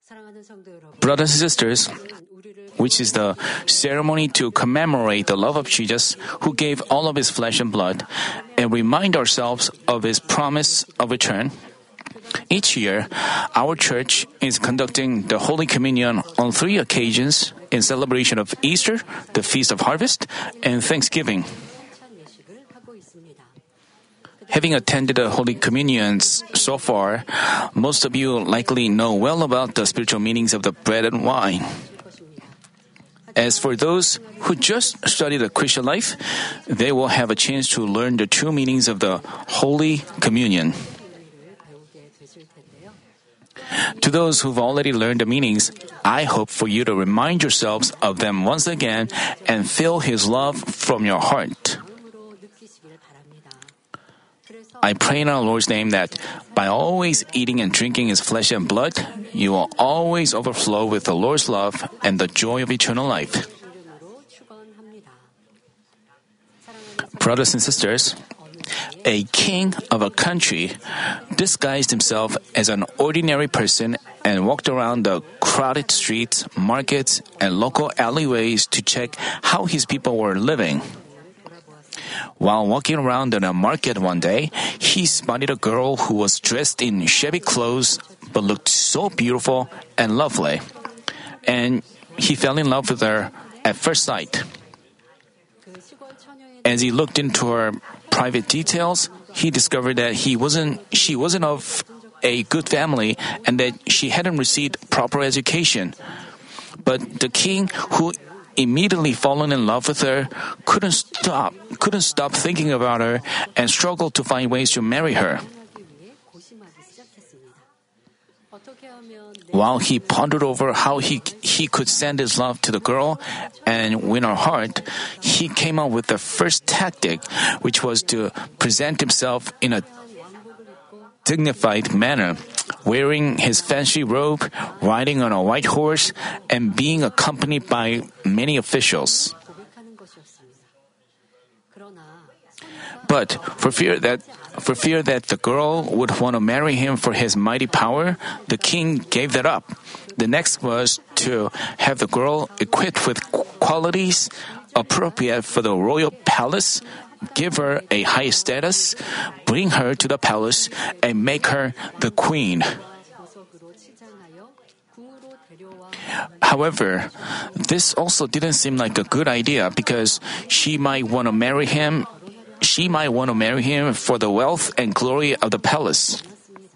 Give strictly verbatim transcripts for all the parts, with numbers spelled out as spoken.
Brothers and sisters, which is the ceremony to commemorate the love of Jesus, who gave all of his flesh and blood, and remind ourselves of his promise of return. Each year, our church is conducting the Holy Communion on three occasions in celebration of Easter, the Feast of Harvest, and Thanksgiving. Having attended the Holy Communions so far, most of you likely know well about the spiritual meanings of the bread and wine. As for those who just study the Christian life, they will have a chance to learn the true meanings of the Holy Communion. To those who've already learned the meanings, I hope for you to remind yourselves of them once again and feel His love from your heart. I pray in our Lord's name that by always eating and drinking His flesh and blood, you will always overflow with the Lord's love and the joy of eternal life. Brothers and sisters, a king of a country disguised himself as an ordinary person and walked around the crowded streets, markets, and local alleyways to check how his people were living. While walking around in a market one day, he spotted a girl who was dressed in shabby clothes but looked so beautiful and lovely. And he fell in love with her at first sight. As he looked into her private details, he discovered that he wasn't, she wasn't of a good family and that she hadn't received proper education. But the king, who immediately fallen in love with her, couldn't stop, couldn't stop thinking about her and struggled to find ways to marry her. While he pondered over how he, he could send his love to the girl and win her heart, he came up with the first tactic, which was to present himself in a dignified manner, wearing his fancy robe, riding on a white horse, and being accompanied by many officials. But for fear that for fear that the girl would want to marry him for his mighty power, the king gave that up. The next was to have the girl equipped with qualities appropriate for the royal palace, give her a high status, bring her to the palace, and make her the queen. However, this also didn't seem like a good idea because she might want to marry him. She might want to marry him for the wealth and glory of the palace.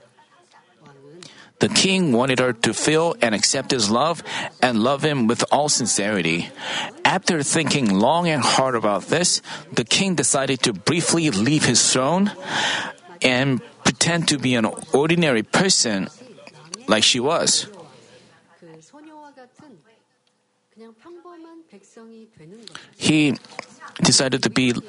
The king wanted her to feel and accept his love and love him with all sincerity. After thinking long and hard about this, the king decided to briefly leave his throne and pretend to be an ordinary person like she was. He decided to be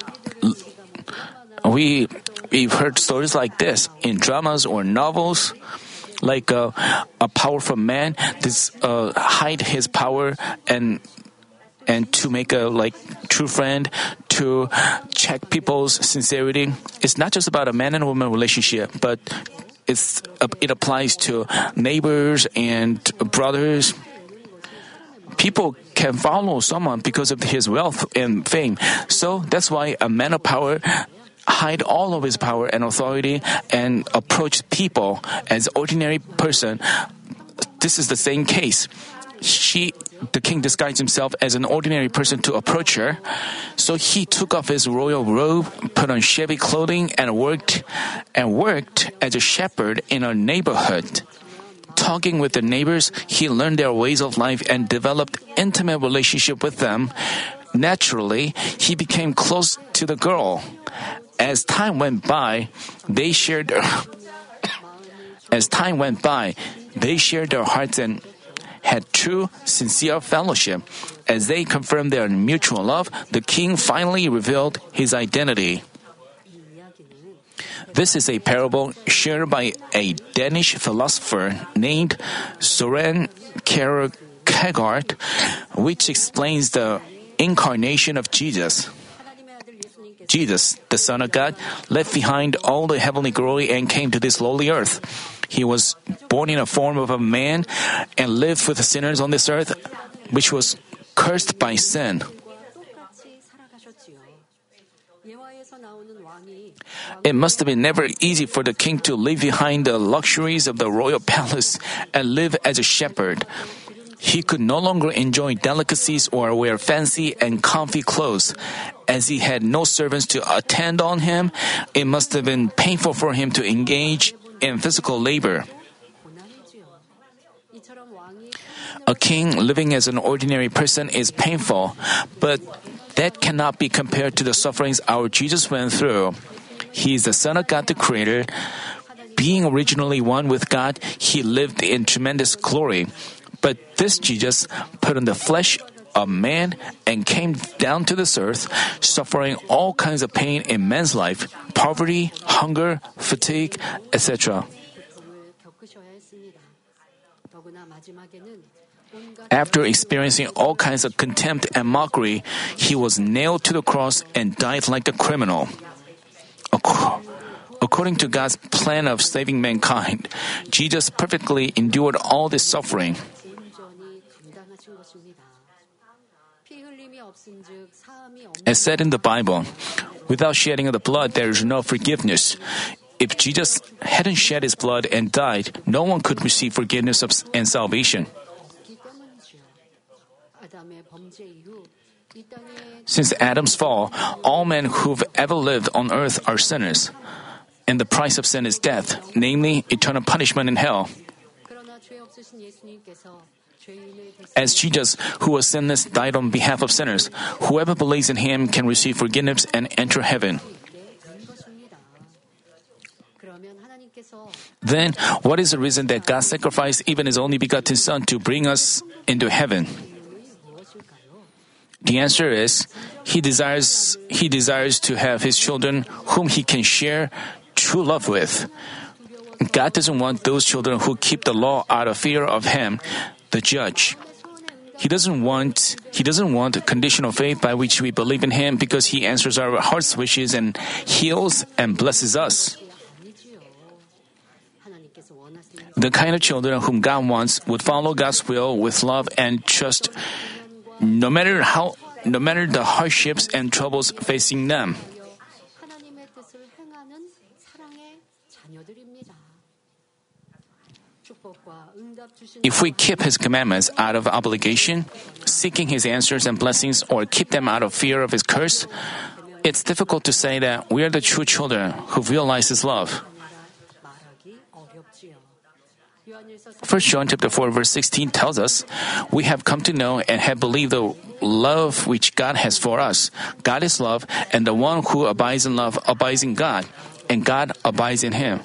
We, we've heard stories like this in dramas or novels, like uh, a powerful man this, uh, hide his power and and to make a like true friend, to check people's sincerity. It's not just about a man and woman relationship, but it's uh, it applies to neighbors and brothers. People can follow someone because of his wealth and fame. So that's why a man of power hide all of his power and authority and approach people as ordinary person. This is the same case. She, the king disguised himself as an ordinary person to approach her. So he took off his royal robe, put on shabby clothing, and worked and worked as a shepherd in a neighborhood. Talking with the neighbors, he learned their ways of life and developed intimate relationship with them. Naturally, he became close to the girl. As time went by, they shared as time went by, they shared their hearts and had true, sincere fellowship. As they confirmed their mutual love, the king finally revealed his identity. This is a parable shared by a Danish philosopher named Søren Kierkegaard, which explains the incarnation of Jesus. Jesus, the Son of God, left behind all the heavenly glory and came to this lowly earth. He was born in a form of a man and lived with the sinners on this earth, which was cursed by sin. It must have been never easy for the king to leave behind the luxuries of the royal palace and live as a shepherd. He could no longer enjoy delicacies or wear fancy and comfy clothes. As he had no servants to attend on him, it must have been painful for him to engage in physical labor. A king living as an ordinary person is painful, but that cannot be compared to the sufferings our Jesus went through. He is the Son of God, the Creator. Being originally one with God, he lived in tremendous glory. But this Jesus put on the flesh of man and came down to this earth, suffering all kinds of pain in man's life, poverty, hunger, fatigue, et cetera. After experiencing all kinds of contempt and mockery, he was nailed to the cross and died like a criminal. According to God's plan of saving mankind, Jesus perfectly endured all this suffering. As said in the Bible, without shedding of the blood, there is no forgiveness. If Jesus hadn't shed his blood and died, no one could receive forgiveness of, and salvation. Since Adam's fall, all men who've ever lived on earth are sinners. And the price of sin is death, namely eternal punishment in hell. As Jesus, who was sinless, died on behalf of sinners, whoever believes in him can receive forgiveness and enter heaven. Then, what is the reason that God sacrificed even his only begotten Son to bring us into heaven? The answer is, he desires, he desires to have his children whom he can share true love with. God doesn't want those children who keep the law out of fear of him, the judge. He doesn't want, he doesn't want conditional faith by which we believe in him because he answers our heart's wishes and heals and blesses us. The kind of children whom God wants would follow God's will with love and trust, no matter how, no matter the hardships and troubles facing them. If we keep his commandments out of obligation, seeking his answers and blessings, or keep them out of fear of his curse, it's difficult to say that we are the true children who realize his love. First John chapter four verse sixteen tells us, "We have come to know and have believed the love which God has for us. God is love, and the one who abides in love abides in God, and God abides in him."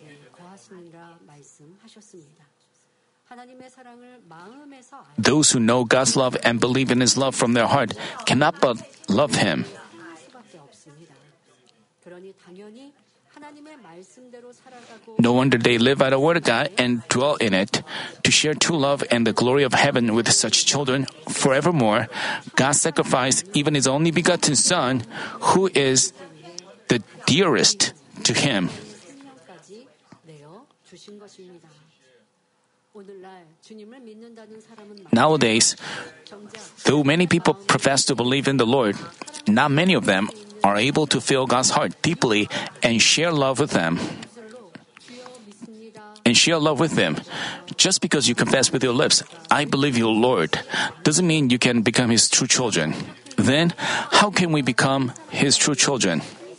Those who know God's love and believe in his love from their heart cannot but love him. No wonder they live by the word of God and dwell in it. To share true love and the glory of heaven with such children forevermore, God sacrificed even his only begotten Son, who is the dearest to him. Nowadays, though many people profess to believe in the Lord, not many of them are able to feel God's heart deeply and share love with them. And share love with them. Just because you confess with your lips, "I believe you, Lord," doesn't mean you can become his true children. Then, how can we become his true children?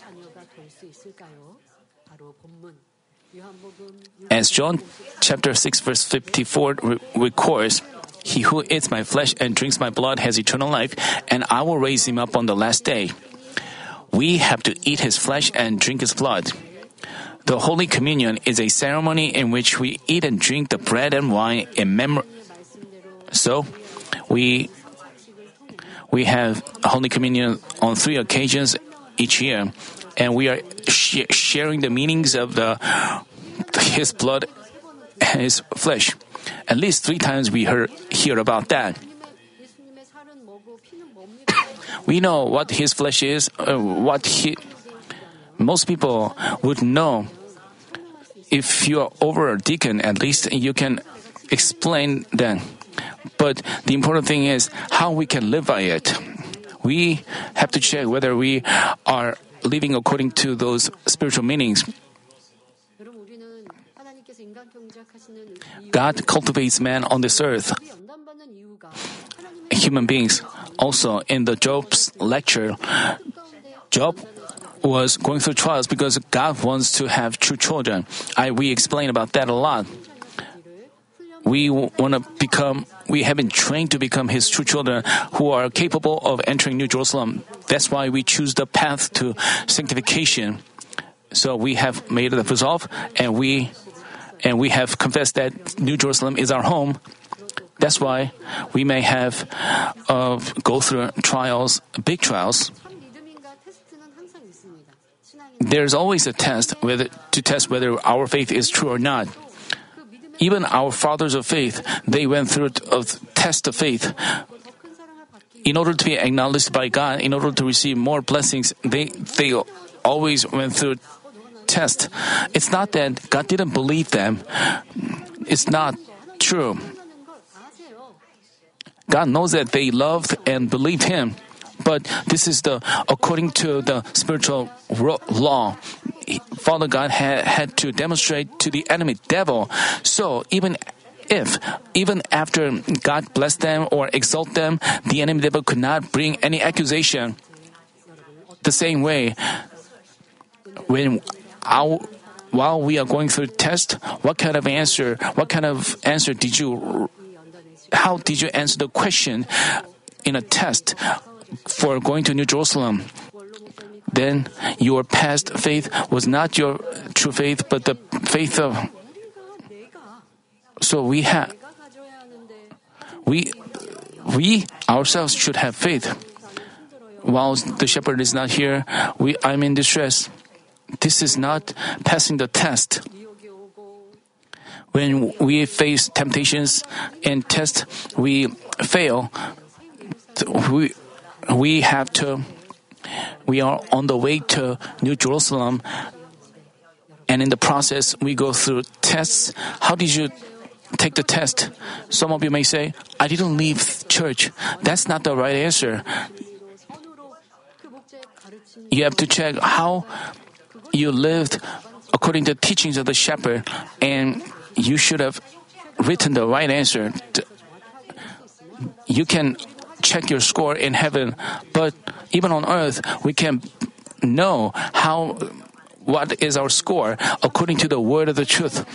As John chapter six verse fifty-four re- records, "He who eats my flesh and drinks my blood has eternal life, and I will raise him up on the last day." We have to eat his flesh and drink his blood. The Holy Communion is a ceremony in which we eat and drink the bread and wine in memory. So, we we have Holy Communion on three occasions each year, and we are sh- sharing the meanings of the his blood and his flesh. At least three times we heard, hear about that. We know what his flesh is, uh, what he. Most people would know if you are over a deacon, at least you can explain that. But the important thing is how we can live by it. We have to check whether we are living according to those spiritual meanings. God cultivates man on this earth. Human beings. Also, in the Job's lecture, Job was going through trials because God wants to have true children. I we explain about that a lot. We want to become, we have been trained to become His true children who are capable of entering New Jerusalem. That's why we choose the path to sanctification. So we have made the resolve, and we and we have confessed that New Jerusalem is our home. That's why we may have uh, go through trials, big trials. There's always a test whether, to test whether our faith is true or not. Even our fathers of faith, they went through a test of faith. In order to be acknowledged by God, in order to receive more blessings, they they always went through test. It's not that God didn't believe them. It's not true. God knows that they loved and believed Him. But this is the according to the spiritual law. Father God had, had to demonstrate to the enemy devil. So even if, even after God blessed them or exalt them, the enemy devil could not bring any accusation. The same way, when our, while we are going through test, what kind of answer, what kind of answer did you, how did you answer the question in a test for going to New Jerusalem? Then your past faith was not your true faith, but the faith of. So we have, we, we ourselves should have faith. While the shepherd is not here, we, I'm in distress. This is not passing the test. When we face temptations and tests, we fail. We, we have to. We are on the way to New Jerusalem, and in the process, we go through tests. How did you take the test? Some of you may say, I didn't leave church. That's not the right answer. You have to check how you lived according to the teachings of the shepherd, and you should have written the right answer. You can check your score in heaven, but even on earth, we can know how, what is our score according to the word of the truth.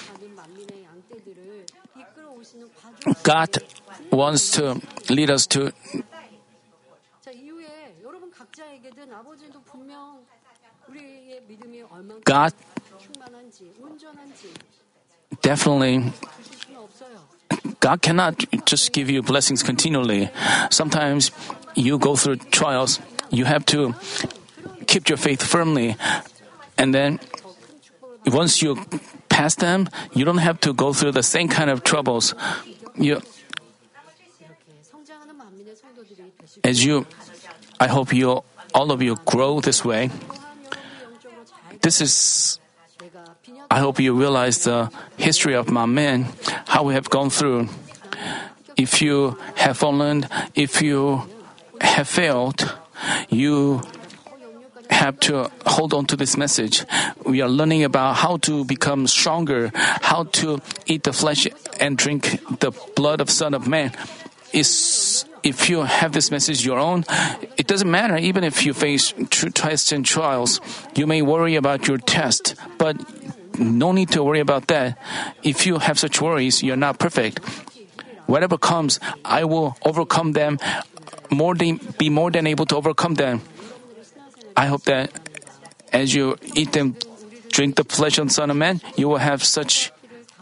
God wants to lead us to. God definitely. God cannot just give you blessings continually. Sometimes you go through trials. You have to keep your faith firmly. And then once you pass them, you don't have to go through the same kind of troubles. You, as you, I hope you, all of you grow this way. This is, I hope you realize the history of my men, how we have gone through. If you have fallen, if you have failed, you have to hold on to this message. We are learning about how to become stronger, how to eat the flesh and drink the blood of Son of Man. Is if you have this message your own, it doesn't matter. Even if you face true tests and trials, you may worry about your test, but no need to worry about that. If you have such worries, you're not perfect. Whatever comes, I will overcome them. More than, be more than able to overcome them. I hope that as you eat them, drink the flesh of the Son of Man, you will have such.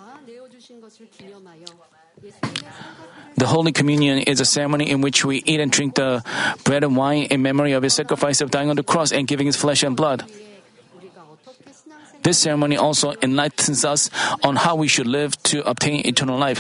The Holy Communion is a ceremony in which we eat and drink the bread and wine in memory of His sacrifice of dying on the cross and giving His flesh and blood. This ceremony also enlightens us on how we should live to obtain eternal life.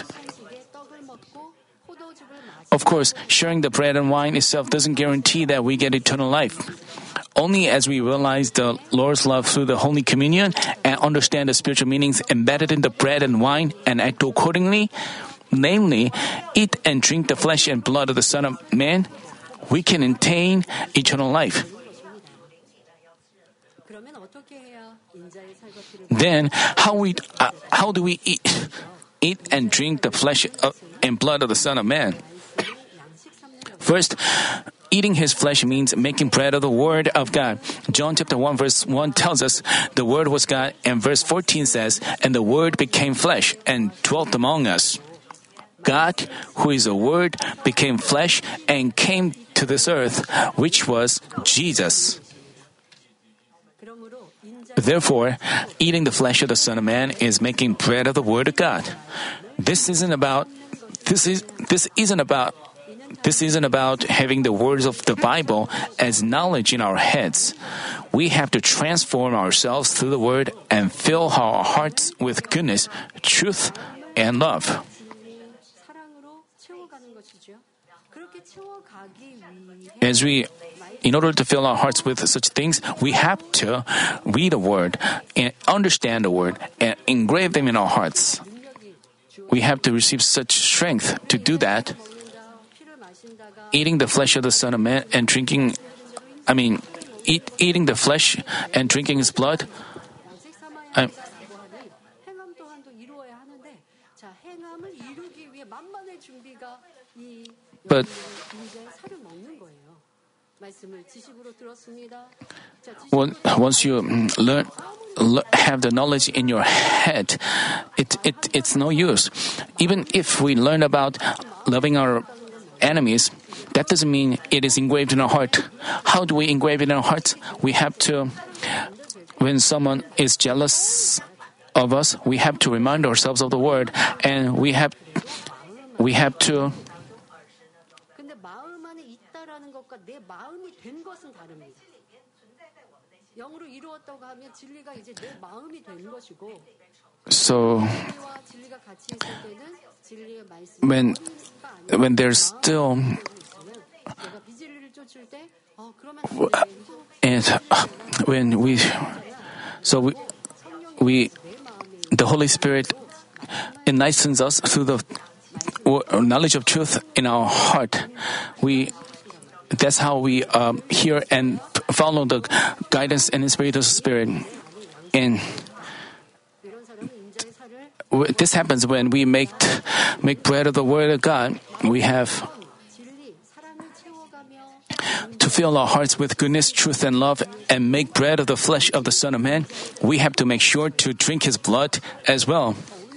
Of course, sharing the bread and wine itself doesn't guarantee that we get eternal life. Only as we realize the Lord's love through the Holy Communion and understand the spiritual meanings embedded in the bread and wine and act accordingly, namely, eat and drink the flesh and blood of the Son of Man, we can attain eternal life. Then, how we uh, how do we eat, eat and drink the flesh of, and blood of the Son of Man? First, eating his flesh means making bread of the Word of God. John chapter one verse one tells us the Word was God, and verse fourteen says, "And the Word became flesh and dwelt among us." God, who is the Word, became flesh and came to this earth, which was Jesus. Therefore, eating the flesh of the Son of Man is making bread of the Word of God. This isn't about this is this isn't about This isn't about having the words of the Bible as knowledge in our heads. We have to transform ourselves through the Word and fill our hearts with goodness, truth, and love. As we, in order to fill our hearts with such things, we have to read the Word and understand the Word and engrave them in our hearts. We have to receive such strength to do that. Eating the flesh of the Son of Man and drinking, I mean, eat, eating the flesh and drinking his blood, I, but once you learn, have the knowledge in your head, it, it it's no use. Even if we learn about loving our enemies, that doesn't mean it is engraved in our heart. How do we engrave it in our hearts? We have to, when someone is jealous of us, we have to remind ourselves of the Word, and we have, we have to. So, when when there's still and when we so we, we the Holy Spirit enlightens us through the knowledge of truth in our heart. We that's how we um, hear and follow the guidance and inspiration of the Spirit. And this happens when we make make bread of the Word of God. We have to fill our hearts with goodness, truth, and love, and make bread of the flesh of the Son of Man. We have to make sure to drink His blood as well.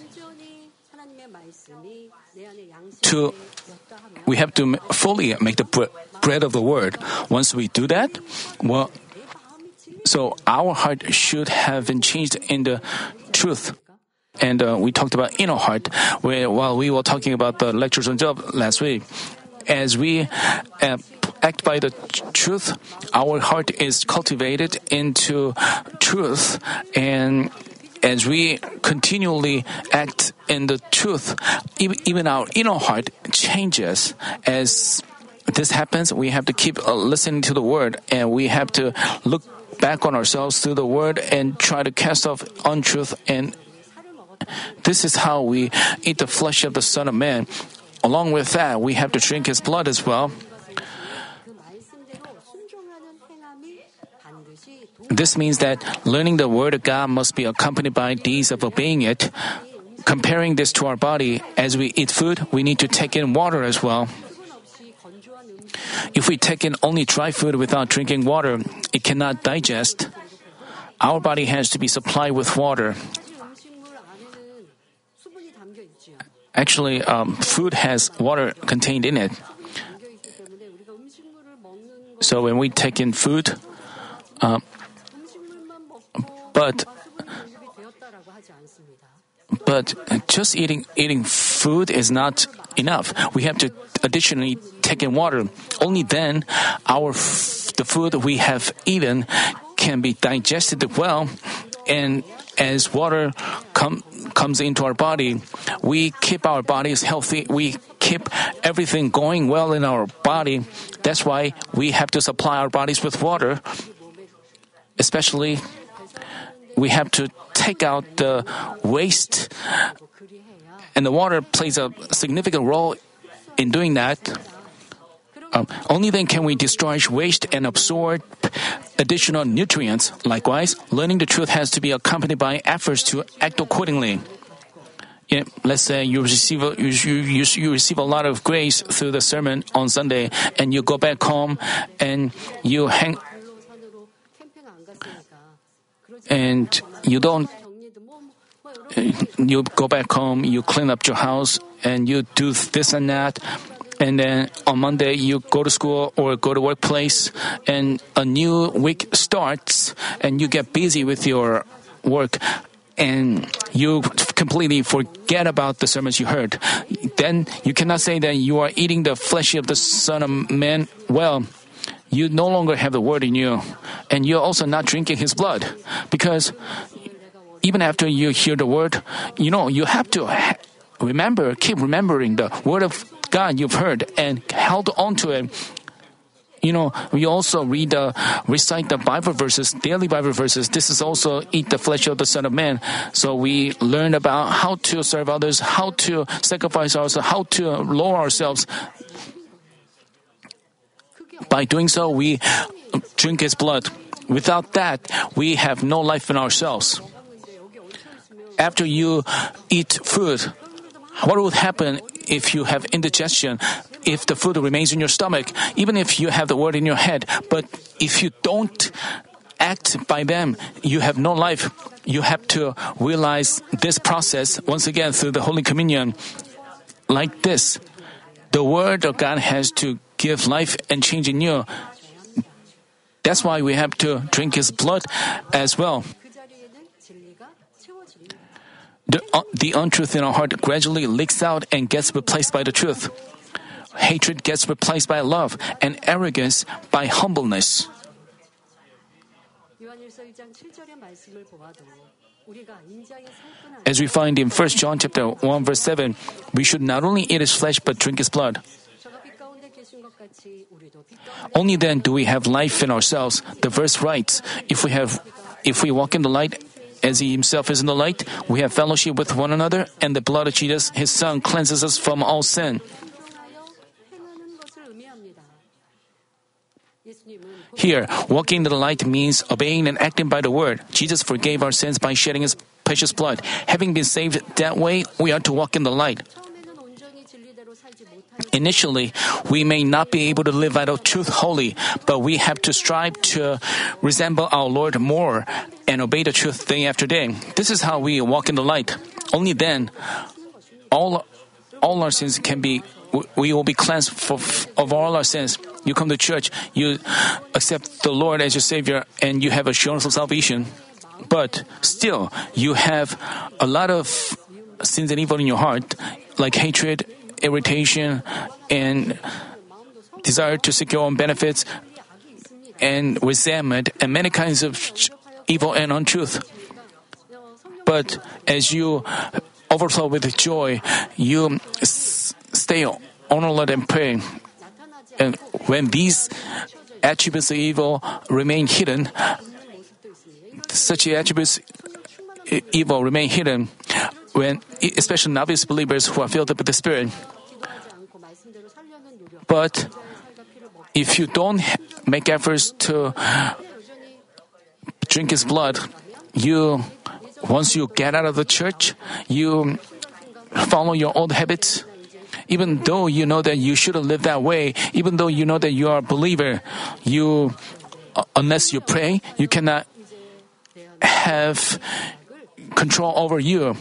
To we have to fully make the bread of the Word. Once we do that, well, so our heart should have been changed in the truth. And uh, we talked about inner heart where, while we were talking about the lectures on Job last week. As we uh, act by the truth, our heart is cultivated into truth. And as we continually act in the truth, even our inner heart changes. As this happens, we have to keep uh, listening to the Word, and we have to look back on ourselves through the Word and try to cast off untruth. And this is how we eat the flesh of the Son of Man. Along with that, we have to drink His blood as well. This means that learning the Word of God must be accompanied by deeds of obeying it. Comparing this to our body, as we eat food, we need to take in water as well. If we take in only dry food without drinking water, it cannot digest. Our body has to be supplied with water. Actually, um, food has water contained in it. So when we take in food, uh, but but just eating eating food is not enough. We have to additionally take in water. Only then, our f- the food we have eaten can be digested well, and as water come, comes into our body, we keep our bodies healthy. We keep everything going well in our body. That's why we have to supply our bodies with water. especially we have to take out the waste, and the water plays a significant role in doing that. Um, only then can we destroy waste and absorb additional nutrients. Likewise, learning the truth has to be accompanied by efforts to act accordingly. Yeah, let's say you receive a, you, you, you receive a lot of grace through the sermon on Sunday, and you go back home and you hang and you don't you go back home, you clean up your house, and you do this and that. And then on Monday, you go to school or go to workplace, and a new week starts, and you get busy with your work, and you completely forget about the sermons you heard. Then you cannot say that you are eating the flesh of the Son of Man. Well, you no longer have the word in you, and you're also not drinking his blood, because even after you hear the word, you know, you have to remember, keep remembering the word of God you've heard and held on to it. You know, we also read, uh, recite the Bible verses, daily Bible verses. This is also eat the flesh of the Son of Man. So we learn about how to serve others, how to sacrifice ourselves, how to lower ourselves. By doing so, we drink his blood. Without that, we have no life in ourselves. After you eat food, what would happen if you have indigestion, if the food remains in your stomach, even if you have the word in your head, but if you don't act by them, you have no life. You have to realize this process once again through the Holy Communion. Like this, the word of God has to give life and change in you. That's why we have to drink his blood as well. The, uh, the untruth in our heart gradually leaks out and gets replaced by the truth. Hatred gets replaced by love, and arrogance by humbleness. As we find in First John chapter one verse seven, we should not only eat his flesh but drink his blood. Only then do we have life in ourselves. The verse writes, if we have if we walk in the light as he himself is in the light, we have fellowship with one another, and the blood of Jesus, his Son, cleanses us from all sin. Here, walking in the light means obeying and acting by the word. Jesus forgave our sins by shedding his precious blood. Having been saved that way, we are to walk in the light. Initially, we may not be able to live out of truth wholly, but we have to strive to resemble our Lord more and obey the truth day after day. This is how we walk in the light. Only then, all all our sins can be, we will be cleansed for, of all our sins. You come to church, you accept the Lord as your Savior, and you have assurance of salvation. But still, you have a lot of sins and evil in your heart, like hatred, irritation, and desire to seek your own benefits, and resentment, and many kinds of evil and untruth. But as you overflow with joy, you s- stay on alert and pray. And when these attributes of evil remain hidden, such attributes of evil remain hidden, when especially novice believers who are filled up with the Spirit. But if you don't make efforts to drink his blood, you once you get out of the church, you follow your old habits. Even though you know that you shouldn't live that way, even though you know that you are a believer, you uh, unless you pray, you cannot have control over you.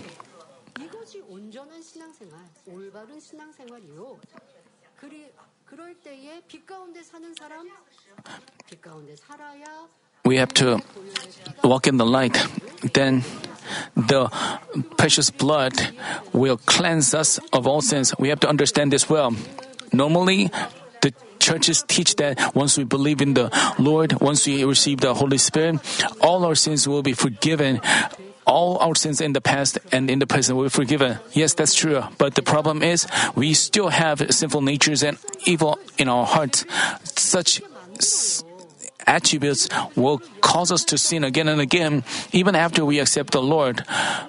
We have to walk in the light. Then the precious blood will cleanse us of all sins. We have to understand this well. Normally, the churches teach that once we believe in the Lord, once we receive the Holy Spirit, all our sins will be forgiven. All our sins in the past and in the present will be forgiven. Yes, that's true. But the problem is, we still have sinful natures and evil in our hearts. Such attributes will cause us to sin again and again, even after we accept the Lord.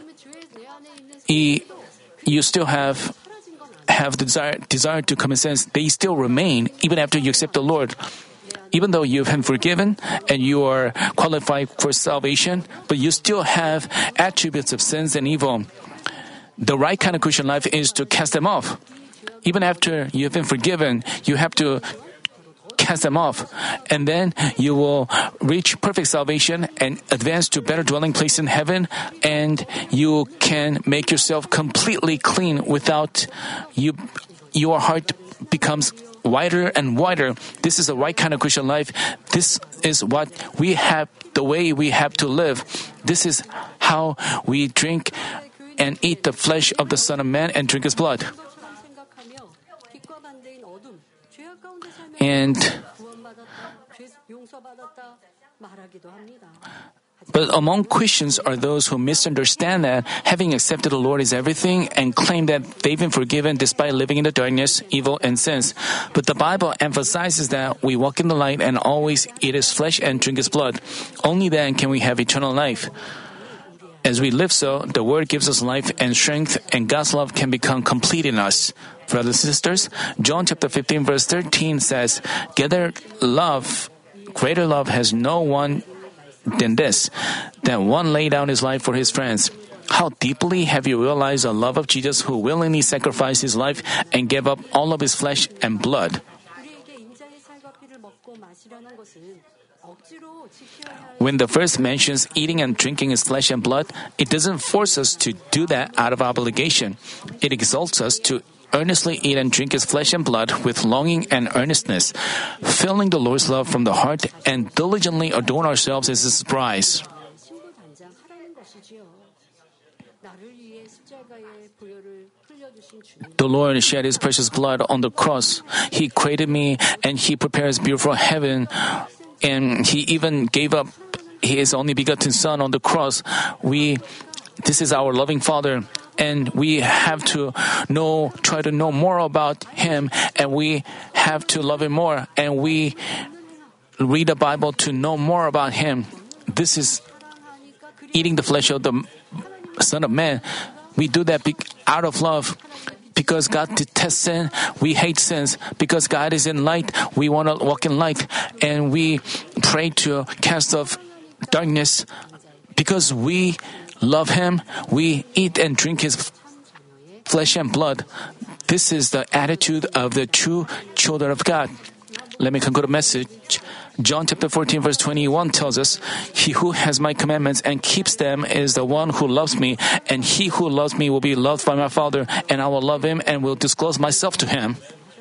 He, you still have have the desire, desire to commit sins. They still remain even after you accept the Lord. Even though you've been forgiven and you are qualified for salvation, but you still have attributes of sins and evil. The right kind of Christian life is to cast them off. Even after you've been forgiven, you have to cast them off. And then you will reach perfect salvation and advance to better dwelling place in heaven, and you can make yourself completely clean without you, your heart becomes wider and wider. This is the right kind of Christian life. This is what we have, the way we have to live. This is how we drink and eat the flesh of the Son of Man and drink His blood. And but among Christians are those who misunderstand that having accepted the Lord is everything and claim that they've been forgiven despite living in the darkness, evil, and sins. But the Bible emphasizes that we walk in the light and always eat His flesh and drink His blood. Only then can we have eternal life. As we live so, the Word gives us life and strength, and God's love can become complete in us. Brothers and sisters, John chapter fifteen verse thirteen says, "Greater love, greater love has no one than this, that one lay down his life for his friends." How deeply have you realized the love of Jesus, who willingly sacrificed His life and gave up all of His flesh and blood? When the verse mentions eating and drinking His flesh and blood, it doesn't force us to do that out of obligation. It exalts us to earnestly eat and drink His flesh and blood with longing and earnestness, feeling the Lord's love from the heart and diligently adorn ourselves as His brides. The Lord shed His precious blood on the cross. He created me and He prepares beautiful heaven, and He even gave up His only begotten Son on the cross. We, this is our loving Father, and we have to know, try to know more about Him, and we have to love Him more, and we read the Bible to know more about Him. This is eating the flesh of the Son of Man. We do that out of love. Because God detests sin, we hate sins. Because God is in light, we want to walk in light. And we pray to cast off darkness. Because we love Him, we eat and drink His flesh and blood. This is the attitude of the true children of God. Let me conclude the message. John chapter fourteen verse twenty-one tells us, "He who has my commandments and keeps them is the one who loves me, and he who loves me will be loved by my Father, and I will love him and will disclose myself to him."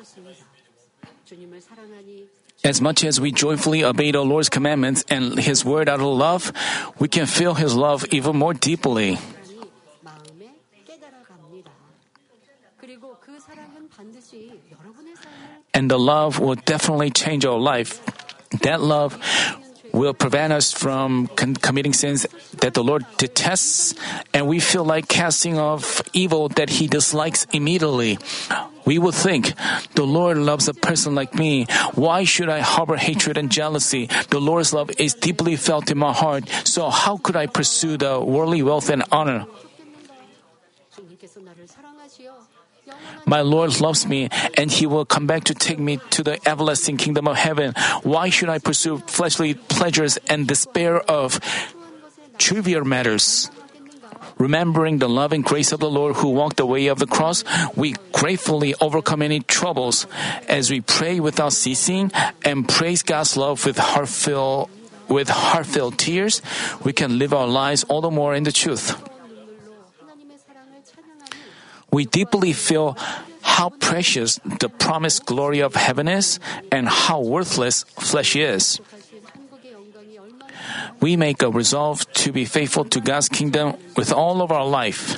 As much as we joyfully obey the Lord's commandments and His word out of love, we can feel His love even more deeply. And the love will definitely change our life. That love will prevent us from con- committing sins that the Lord detests, and we feel like casting off evil that He dislikes immediately. We will think, the Lord loves a person like me. Why should I harbor hatred and jealousy? The Lord's love is deeply felt in my heart, so how could I pursue the worldly wealth and honor? My Lord loves me, and He will come back to take me to the everlasting kingdom of heaven. Why should I pursue fleshly pleasures and despair of trivial matters? Remembering the love and grace of the Lord who walked the way of the cross, we gratefully overcome any troubles. As we pray without ceasing and praise God's love with heartfelt, with heartfelt tears, we can live our lives all the more in the truth. We deeply feel how precious the promised glory of heaven is and how worthless flesh is. We make a resolve to be faithful to God's kingdom with all of our life.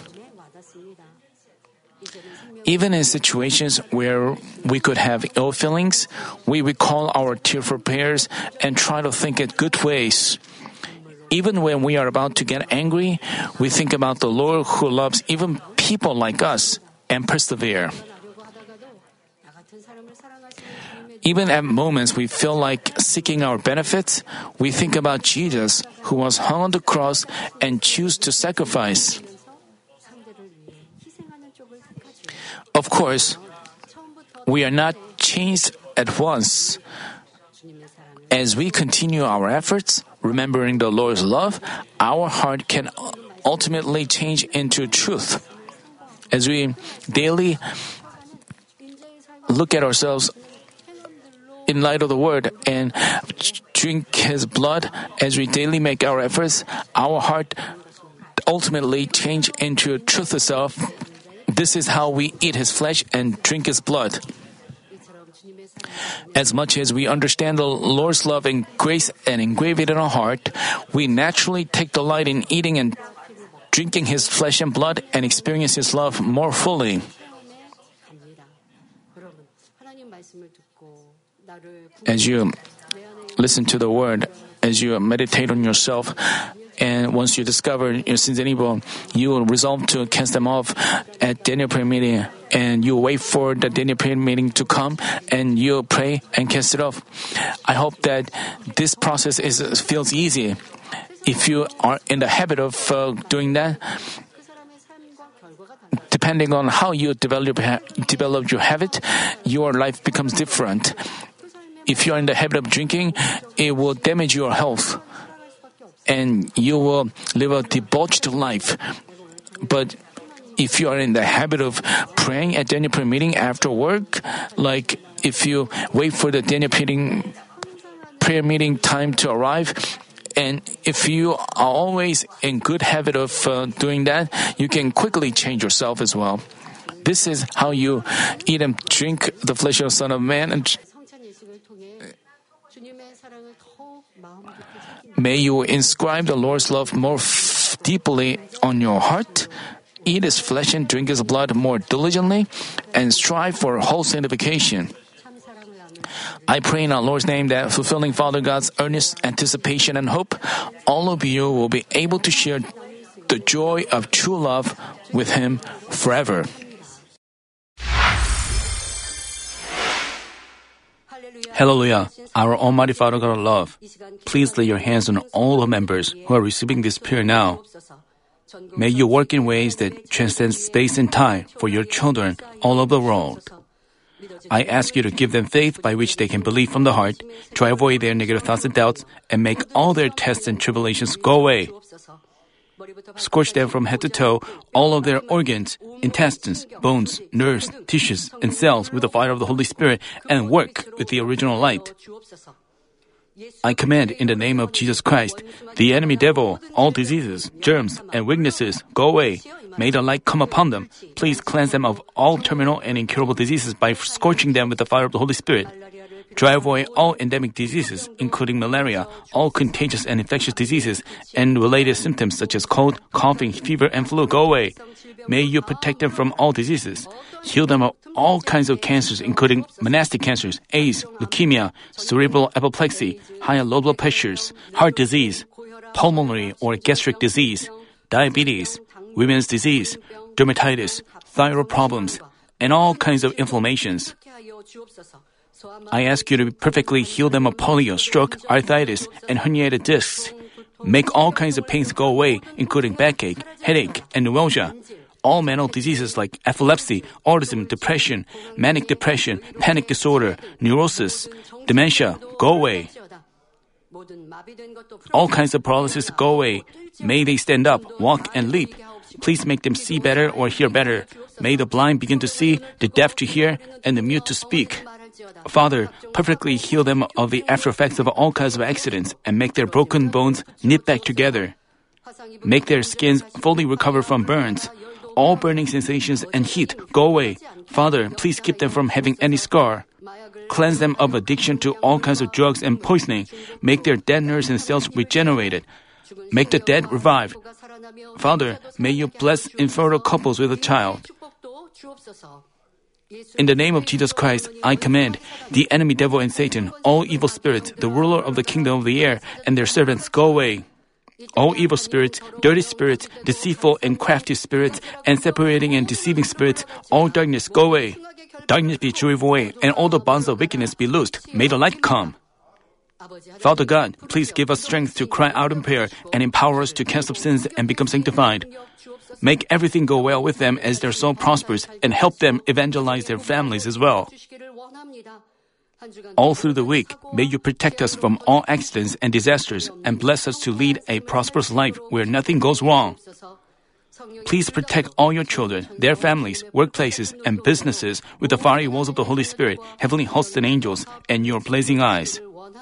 Even in situations where we could have ill feelings, we recall our tearful prayers and try to think in good ways. Even when we are about to get angry, we think about the Lord who loves even people like us and persevere. Even at moments we feel like seeking our benefits, we think about Jesus who was hung on the cross and choose to sacrifice. Of course, we are not changed at once. As we continue our efforts, remembering the Lord's love, our heart can ultimately change into truth. As we daily look at ourselves in light of the Word and drink His blood, as we daily make our efforts, our heart ultimately change into truth itself. This is how we eat His flesh and drink His blood. As much as we understand the Lord's love and grace and engrave it in our heart, we naturally take delight in eating and drinking His flesh and blood and experience His love more fully. As you listen to the Word, as you meditate on yourself, and once you discover your sins and evil, you will resolve to cast them off at Daniel prayer meeting, and you wait for the Daniel prayer meeting to come, and you pray and cast it off. I hope that this process is feels easy. If you are in the habit of uh, doing that, depending on how you develop develop your habit, your life becomes different. If you are in the habit of drinking, it will damage your health, and you will live a debauched life. But if you are in the habit of praying at Daniel prayer meeting after work, like if you wait for the Daniel meeting, prayer meeting time to arrive, and if you are always in good habit of uh, doing that, you can quickly change yourself as well. This is how you eat and drink the flesh of the Son of Man. And may you inscribe the Lord's love more f- deeply on your heart, eat His flesh and drink His blood more diligently, and strive for whole sanctification. I pray in our Lord's name that, fulfilling Father God's earnest anticipation and hope, all of you will be able to share the joy of true love with Him forever. Hallelujah, our Almighty Father God of love, please lay your hands on all the members who are receiving this prayer now. May you work in ways that transcend space and time for your children all over the world. I ask you to give them faith by which they can believe from the heart, to avoid their negative thoughts and doubts, and make all their tests and tribulations go away. Scorch them from head to toe, all of their organs, intestines, bones, nerves, tissues, and cells with the fire of the Holy Spirit, and work with the original light. I command in the name of Jesus Christ, the enemy devil, all diseases, germs, and weaknesses, go away. May the light come upon them. Please cleanse them of all terminal and incurable diseases by scorching them with the fire of the Holy Spirit. Drive away all endemic diseases, including malaria, all contagious and infectious diseases, and related symptoms such as cold, coughing, fever, and flu. Go away. May you protect them from all diseases. Heal them of all kinds of cancers, including monastic cancers, AIDS, leukemia, cerebral apoplexy, high and low blood pressures, heart disease, pulmonary or gastric disease, diabetes, women's disease, dermatitis, thyroid problems, and all kinds of inflammations. I ask you to perfectly heal them of polio, stroke, arthritis, and herniated discs. Make all kinds of pains go away, including backache, headache, and neuralgia. All mental diseases like epilepsy, autism, depression, manic depression, panic disorder, neurosis, dementia, go away. All kinds of paralysis go away. May they stand up, walk, and leap. Please make them see better or hear better. May the blind begin to see, the deaf to hear, and the mute to speak. Father, perfectly heal them of the after effects of all kinds of accidents and make their broken bones knit back together. Make their skins fully recover from burns. All burning sensations and heat go away. Father, please keep them from having any scar. Cleanse them of addiction to all kinds of drugs and poisoning. Make their dead nerves and cells regenerated. Make the dead revive. Father, may you bless infertile couples with a child. In the name of Jesus Christ, I command the enemy devil and Satan, all evil spirits, the ruler of the kingdom of the air, and their servants, go away. All evil spirits, dirty spirits, deceitful and crafty spirits, and separating and deceiving spirits, all darkness, go away. Darkness be driven away, and all the bonds of wickedness be loosed. May the light come. Father God, please give us strength to cry out in prayer and empower us to cast off sins and become sanctified. Make everything go well with them as their soul prospers, and help them evangelize their families as well. All through the week, may you protect us from all accidents and disasters and bless us to lead a prosperous life where nothing goes wrong. Please protect all your children, their families, workplaces, and businesses with the fiery walls of the Holy Spirit, heavenly hosts and angels, and your blazing eyes.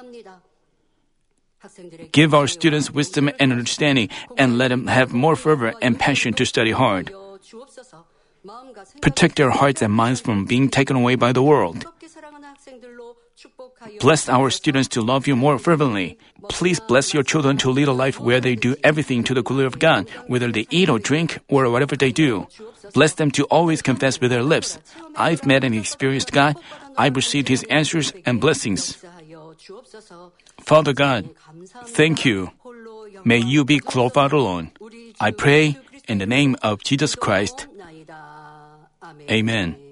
Give our students wisdom and understanding, and let them have more fervor and passion to study hard. Protect their hearts and minds from being taken away by the world. Bless our students to love you more fervently. Please bless your children to lead a life where they do everything to the glory of God, whether they eat or drink or whatever they do. Bless them to always confess with their lips, "I've met and experienced God. I've received His answers and blessings." Father God, thank you. May you be glorified alone. I pray in the name of Jesus Christ. Amen.